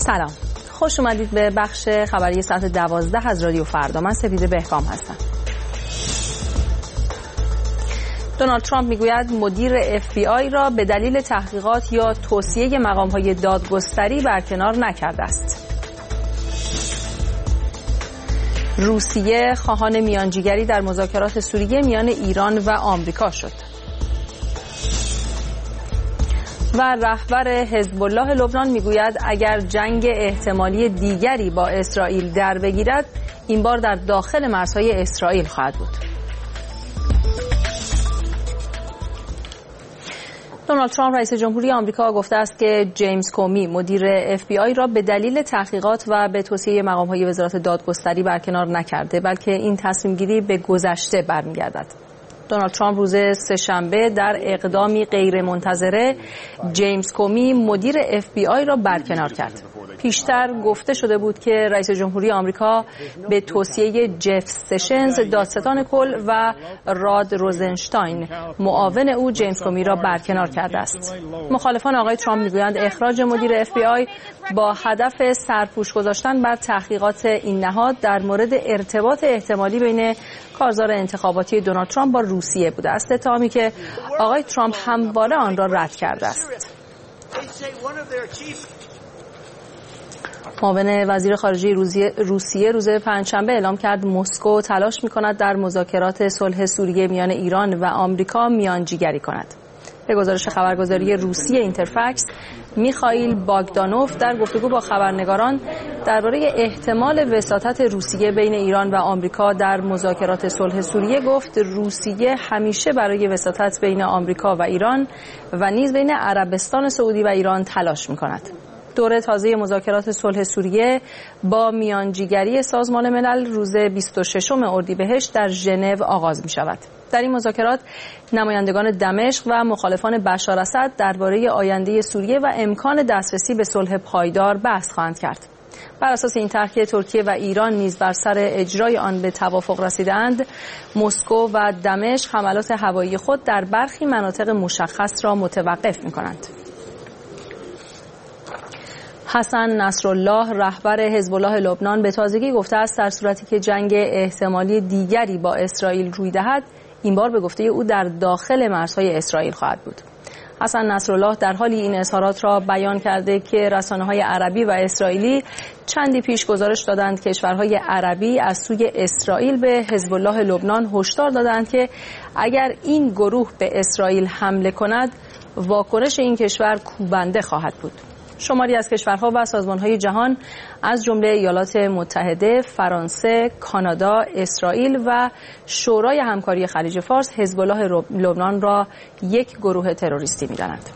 سلام، خوش اومدید به بخش خبری ساعت 12 از رادیو فردا. من سپیده بهکام هستم. دونالد ترامپ میگوید مدیر FBI را به دلیل تحقیقات یا توصیه مقام‌های دادگستری برکنار نکرده است. روسیه خواهان میانجیگری در مذاکرات سوریه میان ایران و آمریکا شد. و رهبر حزب الله لبنان میگوید اگر جنگ احتمالی دیگری با اسرائیل در بگیرد، این بار در داخل مرزهای اسرائیل خواهد بود. دونالد ترامپ رئیس جمهوری آمریکا گفته است که جیمز کومی مدیر FBI را به دلیل تحقیقات و به توصیه مقام‌های وزارت دادگستری برکنار نکرده، بلکه این تصمیم گیری به گذشته برمیگردد. دونالد ترامپ روز سه‌شنبه در اقدامی غیرمنتظره جیمز کومی مدیر FBI را برکنار کرد. پیشتر گفته شده بود که رئیس جمهوری آمریکا به توصیه جف سشنز دادستان کل و راد روزنشتاین معاون او جیمز کومی را برکنار کرده است. مخالفان آقای ترامپ میگویند اخراج مدیر FBI با هدف سرپوش گذاشتن بر تحقیقات این نهاد در مورد ارتباط احتمالی بین کارزار انتخاباتی دونالد ترامپ با روسیه بوده است، اتهامی که آقای ترامپ همواره آن را رد کرده است. معاون وزیر خارجه روسیه روز پنجشنبه اعلام کرد مسکو تلاش می‌کند در مذاکرات صلح سوریه میان ایران و آمریکا میانجیگری کند. به گزارش خبرگزاری روسیه اینترفکس، میخائیل باگدانوف در گفتگو با خبرنگاران درباره احتمال وساطت روسیه بین ایران و آمریکا در مذاکرات صلح سوریه گفت روسیه همیشه برای وساطت بین آمریکا و ایران و نیز بین عربستان سعودی و ایران تلاش می‌کند. دوره تازه مذاکرات صلح سوریه با میانجیگری سازمان ملل روز 26 اردیبهشت در ژنو آغاز می شود. در این مذاکرات نمایندگان دمشق و مخالفان بشار اسد درباره آینده سوریه و امکان دسترسی به صلح پایدار بحث خواهند کرد. بر اساس این طرح که ترکیه و ایران نیز بر سر اجرای آن به توافق رسیدند، مسکو و دمشق حملات هوایی خود در برخی مناطق مشخص را متوقف می‌کنند. حسن نصرالله رهبر حزب الله لبنان به تازگی گفته است در صورتی که جنگ احتمالی دیگری با اسرائیل روی دهد، این بار به گفته او در داخل مرزهای اسرائیل خواهد بود. حسن نصرالله در حالی این اظهارات را بیان کرده که رسانه‌های عربی و اسرائیلی چندی پیش گزارش دادند کشورهای عربی از سوی اسرائیل به حزب الله لبنان هشدار دادند که اگر این گروه به اسرائیل حمله کند، واکنش این کشور کوبنده خواهد بود. شماری از کشورها و سازمان‌های جهان از جمله ایالات متحده، فرانسه، کانادا، اسرائیل و شورای همکاری خلیج فارس حزب الله لبنان را یک گروه تروریستی می‌دانند.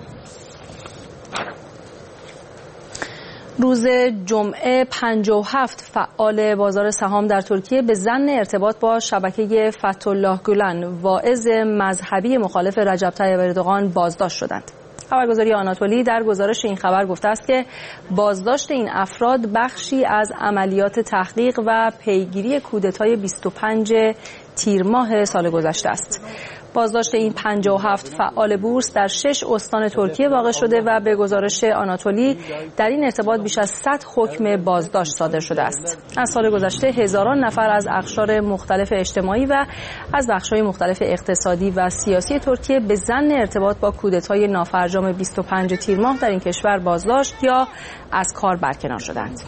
روز جمعه 57 فعال بازار سهام در ترکیه به ظن ارتباط با شبکه فتح‌الله گولن واعظ مذهبی مخالف رجب طیب اردوغان بازداشت شدند. خبرگزاری آناتولی در گزارش این خبر گفته است که بازداشت این افراد بخشی از عملیات تحقیق و پیگیری کودتای 25 تیر ماه سال گذشته است. بازداشت این 57 فعال بورس در 6 استان ترکیه واقع شده و به گزارش آناتولی در این ارتباط بیش از 100 حکم بازداشت صادر شده است. از سال گذشته هزاران نفر از اقشار مختلف اجتماعی و از بخش‌های مختلف اقتصادی و سیاسی ترکیه به ظن ارتباط با کودتای نافرجام 25 تیر ماه در این کشور بازداشت یا از کار برکنار شدند.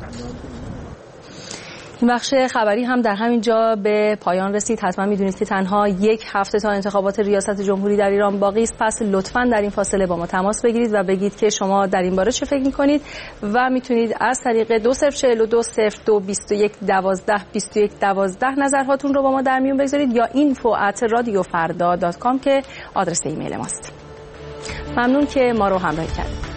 این بخش خبری هم در همین جا به پایان رسید. حتما میدونید که تنها یک هفته تا انتخابات ریاست جمهوری در ایران باقی است، پس لطفاً در این فاصله با ما تماس بگیرید و بگید که شما در این باره چه فکر می‌کنید و میتونید از طریق 2042 02 21 12 21 12 نظرهاتون رو با ما در میون بگذارید یا info@radiofarda.com که آدرس ایمیل ماست. ممنون که ما رو همراهی کردید.